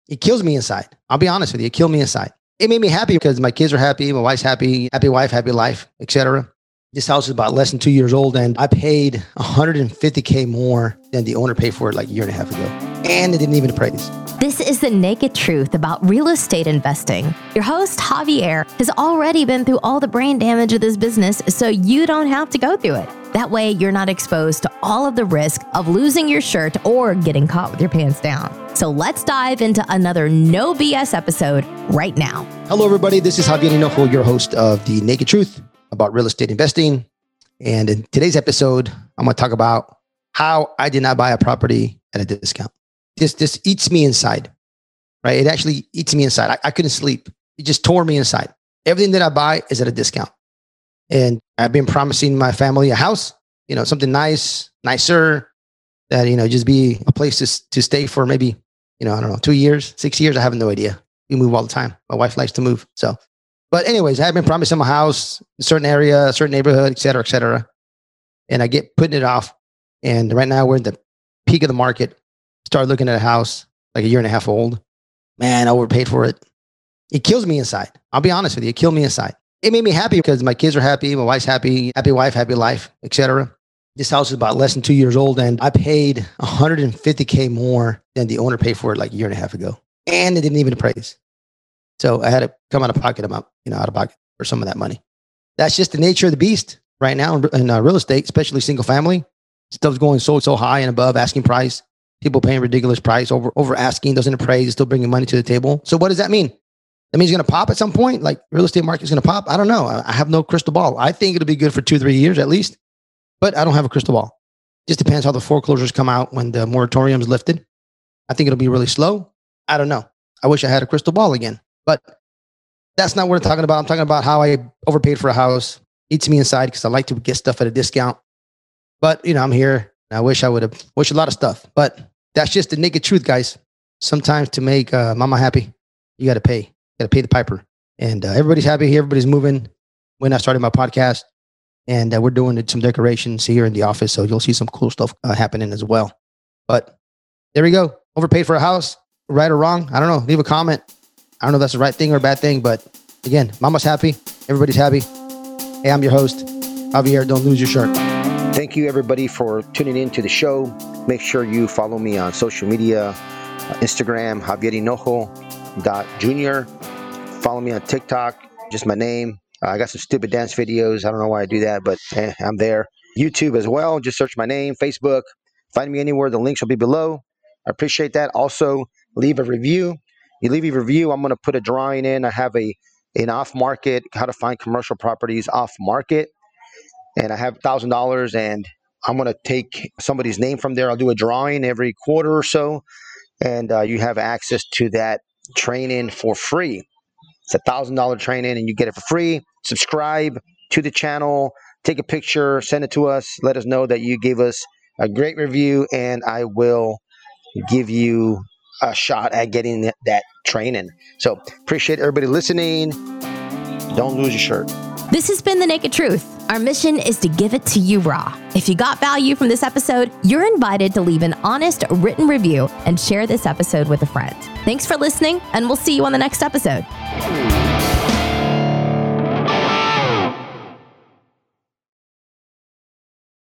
It kills me inside. I'll be honest with you. It killed me inside. It made me happy because my kids are happy. My wife's happy. Happy wife, happy life, etc. This house is about less than 2 years old, and I paid $150K more than the owner paid for it like a year and a half ago. And it didn't even appraise. This is the naked truth about real estate investing. Your host, Javier, has already been through all the brain damage of this business, so you don't have to go through it. That way, you're not exposed to all of the risk of losing your shirt or getting caught with your pants down. So let's dive into another no BS episode right now. Hello, everybody. This is Javier Hinojo, your host of The Naked Truth about real estate investing. And in today's episode, I'm going to talk about how I did not buy a property at a discount. This eats me inside, right? It actually eats me inside. I couldn't sleep. It just tore me inside. Everything that I buy is at a discount. And I've been promising my family a house, something nicer, that, just be a place to stay for maybe, 2 years, 6 years. I have no idea. We move all the time. My wife likes to move. But anyways, I have been promising them a house, a certain area, a certain neighborhood, et cetera, et cetera. And I get putting it off. And right now we're in the peak of the market. Started looking at a house like a year and a half old. Man, I overpaid for it. It kills me inside. I'll be honest with you. It killed me inside. It made me happy because my kids are happy. My wife's happy. Happy wife, happy life, etc. This house is about less than 2 years old, and I paid $150K more than the owner paid for it like a year and a half ago. And it didn't even appraise. So I had to come out of pocket for some of that money. That's just the nature of the beast right now in real estate, especially single family. Stuff's going so high and above asking price. People paying ridiculous price over asking, doesn't appraise, still bringing money to the table. So what does that mean? That means it's going to pop at some point? Like real estate market is going to pop? I don't know. I have no crystal ball. I think it'll be good for 2-3 years at least, but I don't have a crystal ball. Just depends how the foreclosures come out when the moratorium is lifted. I think it'll be really slow. I don't know. I wish I had a crystal ball again, but that's not what I'm talking about. I'm talking about how I overpaid for a house. Eats me inside because I like to get stuff at a discount. But, I'm here. And I wish I would have wished a lot of stuff, but that's just the naked truth, guys. Sometimes to make mama happy, you got to pay. You got to pay the piper. And everybody's happy here. Everybody's moving. When I started my podcast, and we're doing some decorations here in the office, so you'll see some cool stuff happening as well. But there we go. Overpaid for a house, right or wrong? I don't know. Leave a comment. I don't know if that's the right thing or a bad thing, but again, mama's happy. Everybody's happy. Hey, I'm your host, Javier. Don't lose your shirt. Thank you, everybody, for tuning in to the show. Make sure you follow me on social media, Instagram, Javier Hinojo.jr. Follow me on TikTok, just my name. I got some stupid dance videos. I don't know why I do that, but I'm there. YouTube as well. Just search my name. Facebook. Find me anywhere. The links will be below. I appreciate that. Also, leave a review. You leave a review, I'm going to put a drawing in. I have an off-market, how to find commercial properties off-market. And I have $1,000, and I'm going to take somebody's name from there. I'll do a drawing every quarter or so, and you have access to that training for free. It's $1,000 training, and you get it for free. Subscribe to the channel, take a picture, send it to us. Let us know that you gave us a great review, and I will give you a shot at getting that training. So appreciate everybody listening. Don't lose your shirt. This has been The Naked Truth. Our mission is to give it to you raw. If you got value from this episode, you're invited to leave an honest written review and share this episode with a friend. Thanks for listening, and we'll see you on the next episode.